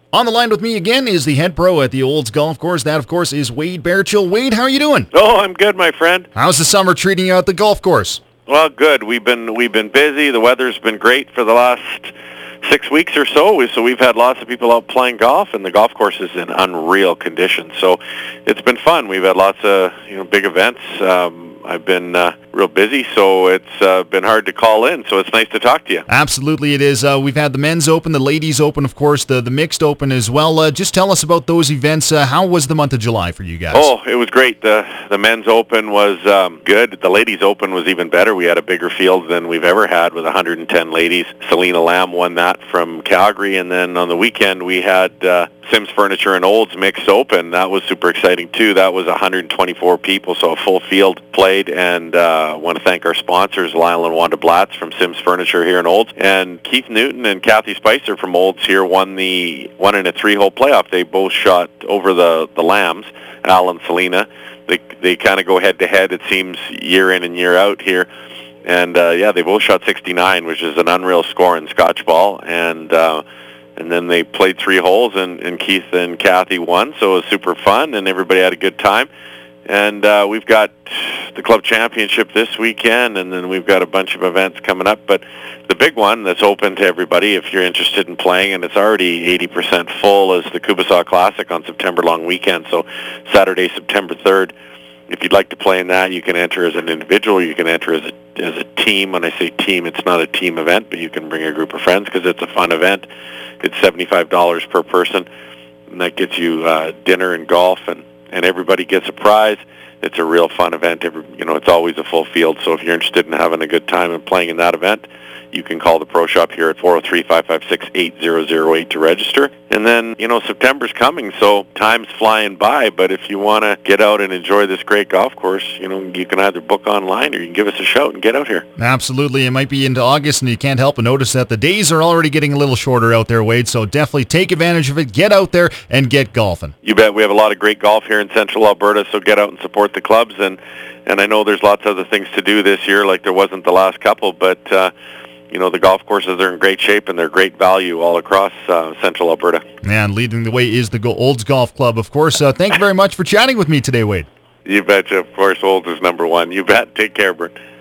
On the line with me again is the head pro at the Olds Golf Course. That, of course, is Wade Baertschill. Wade, how are you doing? Oh, I'm good, my friend. How's the summer treating you at the golf course? Well, good. We've been busy. The weather's been great for the last 6 weeks or so. So we've had lots of people out playing golf, and the golf course is in unreal condition. So it's been fun. We've had lots of big events. I've been real busy, so it's been hard to call in, so it's nice to talk to you. Absolutely it is. We've had the men's open, the ladies open, of course, the mixed open as well. Just tell us about those events. How was the month of July for you guys? Oh, it was great. The men's open was good. The ladies open was even better. We had a bigger field than we've ever had with 110 ladies. Selena Lamb won that from Calgary, and then on the weekend we had Sims Furniture and Olds mixed open. That was super exciting too. That was 124 people, so a full field played, and I want to thank our sponsors, Lyle and Wanda Blatz from Sims Furniture here in Olds, and Keith Newton and Kathy Spicer from Olds here won in a 3-hole playoff. They both shot over the Lambs, Al and Selena. They kind of go head-to-head, it seems, year in and year out here. And, they both shot 69, which is an unreal score in Scotch ball. And then they played 3 holes, and Keith and Kathy won, so it was super fun, and everybody had a good time. And we've got the club championship this weekend, and then we've got a bunch of events coming up. But the big one that's open to everybody, if you're interested in playing, and it's already 80% full, is the Kubassaw Classic on September long weekend, so Saturday, September 3rd. If you'd like to play in that, you can enter as an individual, you can enter as a team. When I say team, it's not a team event, but you can bring a group of friends because it's a fun event. It's $75 per person, and that gets you dinner and golf, and everybody gets a prize. It's a real fun event. It's always a full field, so if you're interested in having a good time and playing in that event, you can call the Pro Shop here at 403-556-8008 to register. And then, September's coming, so time's flying by, but if you want to get out and enjoy this great golf course, you can either book online or you can give us a shout and get out here. Absolutely. It might be into August, and you can't help but notice that the days are already getting a little shorter out there, Wade, so definitely take advantage of it. Get out there and get golfing. You bet. We have a lot of great golf here in Central Alberta, so get out and support the clubs. And I know there's lots of other things to do this year, like there wasn't the last couple, but the golf courses are in great shape, and they're great value all across Central Alberta. And leading the way is the Olds Golf Club, of course. Thank you very much for chatting with me today, Wade. You betcha. Of course, Olds is number one. You bet. Take care, Bert.